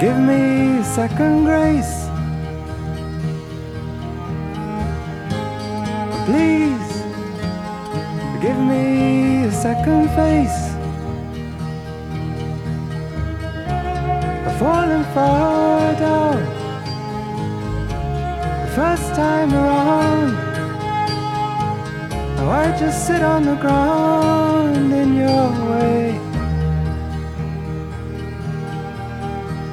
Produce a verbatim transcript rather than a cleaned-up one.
Give me second grace. Please give me a second face. I've fallen far down the first time around. Now I just sit on the ground in your way.